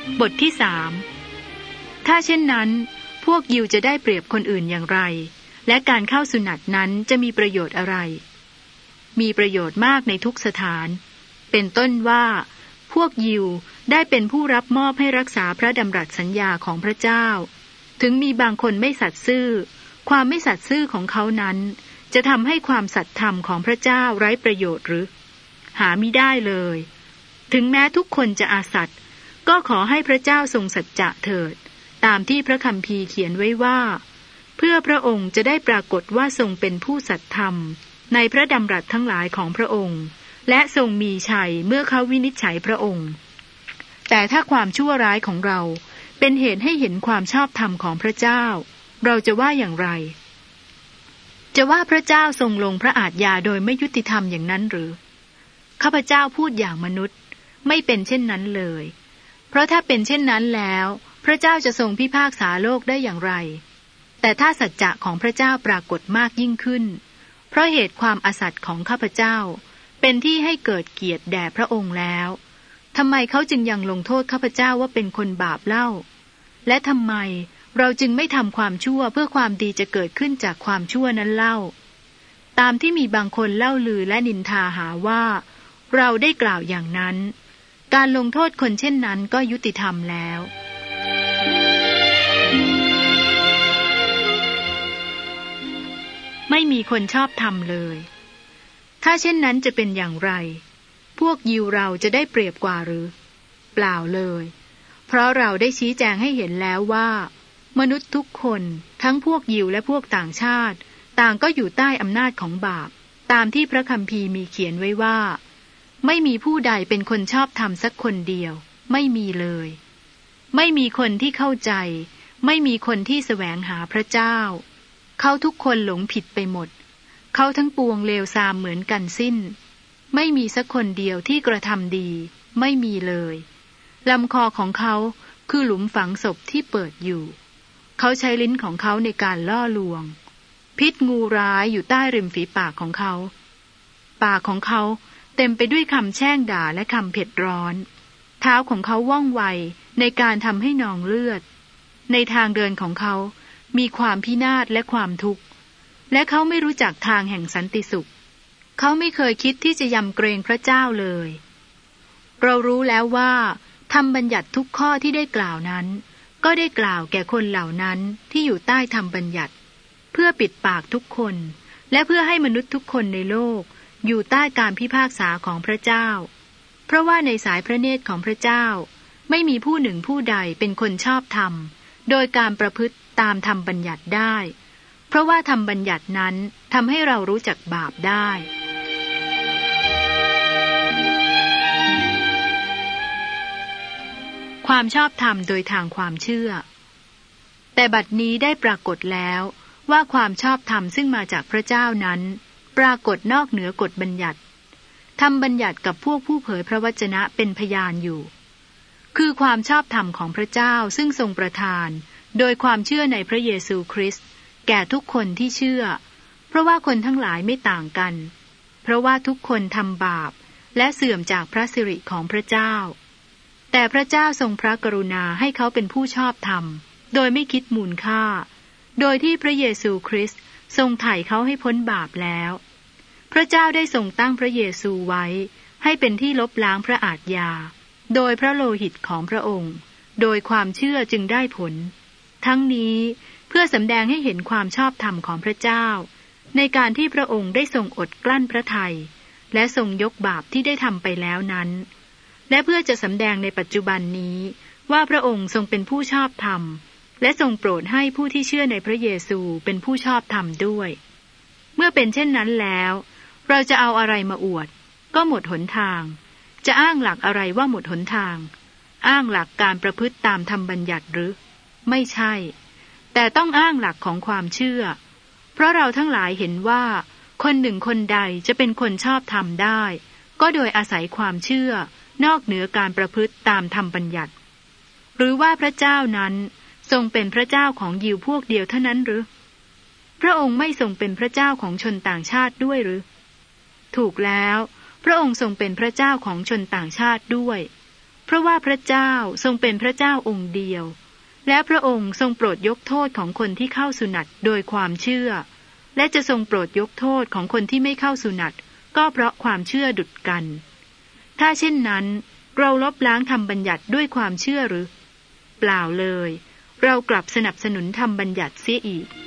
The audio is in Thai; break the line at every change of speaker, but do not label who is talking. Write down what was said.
บทที่3ถ้าเช่นนั้นพวกยิวจะได้เปรียบคนอื่นอย่างไรและการเข้าสุนัตนั้นจะมีประโยชน์อะไรมีประโยชน์มากในทุกสถานเป็นต้นว่าพวกยิวได้เป็นผู้รับมอบให้รักษาพระดำรัสสัญญาของพระเจ้าถึงมีบางคนไม่สัตย์ซื่อความไม่สัตย์ซื่อของเขานั้นจะทำให้ความสัตย์ธรรมของพระเจ้าไร้ประโยชน์หรือหามิได้เลยถึงแม้ทุกคนจะอาสัตย์ก็ขอให้พระเจ้าทรงสัจจะเถิดตามที่พระคัมภีร์เขียนไว้ว่าเพื่อพระองค์จะได้ปรากฏว่าทรงเป็นผู้สัตย์ธรรมในพระดำรัสทั้งหลายของพระองค์และทรงมีชัยเมื่อเขาวินิจฉัยพระองค์แต่ถ้าความชั่วร้ายของเราเป็นเหตุให้เห็นความชอบธรรมของพระเจ้าเราจะว่าอย่างไรจะว่าพระเจ้าทรงลงพระอาทยาโดยไม่ยุติธรรมอย่างนั้นหรือข้าพเจ้าพูดอย่างมนุษย์ไม่เป็นเช่นนั้นเลยเพราะถ้าเป็นเช่นนั้นแล้วพระเจ้าจะทรงพิพากษาโลกได้อย่างไรแต่ถ้าสัจจะของพระเจ้าปรากฏมากยิ่งขึ้นเพราะเหตุความอสัตย์ของข้าพเจ้าเป็นที่ให้เกิดเกียรติแด่พระองค์แล้วทำไมเขาจึงยังลงโทษข้าพเจ้าว่าเป็นคนบาปเล่าและทำไมเราจึงไม่ทำความชั่วเพื่อความดีจะเกิดขึ้นจากความชั่วนั้นเล่าตามที่มีบางคนเล่าลือและนินทาหาว่าเราได้กล่าวอย่างนั้นการลงโทษคนเช่นนั้นก็ยุติธรรมแล้วไม่มีคนชอบธรรมเลยถ้าเช่นนั้นจะเป็นอย่างไรพวกยิวเราจะได้เปรียบกว่าหรือเปล่าเลยเพราะเราได้ชี้แจงให้เห็นแล้วว่ามนุษย์ทุกคนทั้งพวกยิวและพวกต่างชาติต่างก็อยู่ใต้อำนาจของบาปตามที่พระคัมภีร์มีเขียนไว้ว่าไม่มีผู้ใดเป็นคนชอบธรรมสักคนเดียวไม่มีเลยไม่มีคนที่เข้าใจไม่มีคนที่แสวงหาพระเจ้าเขาทุกคนหลงผิดไปหมดเขาทั้งปวงเลวทรามเหมือนกันสิ้นไม่มีสักคนเดียวที่กระทำดีไม่มีเลยลำคอของเขาคือหลุมฝังศพที่เปิดอยู่เขาใช้ลิ้นของเขาในการล่อลวงพิษงูร้ายอยู่ใต้ริมฝีปากของเขาปากของเขาเต็มไปด้วยคำแช่งด่าและคำเผ็ดร้อนเท้าของเขาว่องไวในการทำให้นองเลือดในทางเดินของเขามีความพินาศและความทุกข์และเขาไม่รู้จักทางแห่งสันติสุขเขาไม่เคยคิดที่จะยำเกรงพระเจ้าเลยเรารู้แล้วว่าธรรมบัญญัติทุกข้อที่ได้กล่าวนั้นก็ได้กล่าวแก่คนเหล่านั้นที่อยู่ใต้ธรรมบัญญัติเพื่อปิดปากทุกคนและเพื่อให้มนุษย์ทุกคนในโลกอยู่ใต้การพิพากษาของพระเจ้าเพราะว่าในสายพระเนตรของพระเจ้าไม่มีผู้หนึ่งผู้ใดเป็นคนชอบธรรมโดยการประพฤติตามธรรมบัญญัติได้เพราะว่าธรรมบัญญัตินั้นทำให้เรารู้จักบาปได้ความชอบธรรมโดยทางความเชื่อแต่บัดนี้ได้ปรากฏแล้วว่าความชอบธรรมซึ่งมาจากพระเจ้านั้นปรากฏนอกเหนือกฎบัญญัติธรรมบัญญัติกับพวกผู้เผยพระวจนะเป็นพยานอยู่คือความชอบธรรมของพระเจ้าซึ่งทรงประทานโดยความเชื่อในพระเยซูคริสต์แก่ทุกคนที่เชื่อเพราะว่าคนทั้งหลายไม่ต่างกันเพราะว่าทุกคนทำบาปและเสื่อมจากพระสิริของพระเจ้าแต่พระเจ้าทรงพระกรุณาให้เขาเป็นผู้ชอบธรรมโดยไม่คิดมูลค่าโดยที่พระเยซูคริสต์ทรงไถ่เขาให้พ้นบาปแล้วพระเจ้าได้ทรงตั้งพระเยซูไว้ให้เป็นที่ลบล้างพระอาทยาโดยพระโลหิตของพระองค์โดยความเชื่อจึงได้ผลทั้งนี้เพื่อสำแดงให้เห็นความชอบธรรมของพระเจ้าในการที่พระองค์ได้ทรงอดกลั้นพระทัยและทรงยกบาปที่ได้ทำไปแล้วนั้นและเพื่อจะสำแดงในปัจจุบันนี้ว่าพระองค์ทรงเป็นผู้ชอบธรรมและทรงโปรดให้ผู้ที่เชื่อในพระเยซูเป็นผู้ชอบธรรมด้วยเมื่อเป็นเช่นนั้นแล้วเราจะเอาอะไรมาอวดก็หมดหนทางจะอ้างหลักอะไรว่าหมดหนทางอ้างหลักการประพฤติตามธรรมบัญญัติหรือไม่ใช่แต่ต้องอ้างหลักของความเชื่อเพราะเราทั้งหลายเห็นว่าคนหนึ่งคนใดจะเป็นคนชอบธรรมได้ก็โดยอาศัยความเชื่อนอกเหนือการประพฤติตามธรรมบัญญัติหรือว่าพระเจ้านั้นทรงเป็นพระเจ้าของยิวพวกเดียวเท่านั้นหรือพระองค์ไม่ทรงเป็นพระเจ้าของชนต่างชาติด้วยหรือถูกแล้วพระองค์ทรงเป็นพระเจ้าของชนต่างชาติด้วยเพราะว่าพระเจ้าทรงเป็นพระเจ้าองค์เดียวและพระองค์ทรงโปรดยกโทษของคนที่เข้าสุนัตโดยความเชื่อและจะทรงโปรดยกโทษของคนที่ไม่เข้าสุนัตก็เพราะความเชื่อดุจกันถ้าเช่นนั้นเราลบล้างธรรมบัญญัติด้วยความเชื่อหรือเปล่าเลยเรากลับสนับสนุนธรรมบัญญัติเสียอีก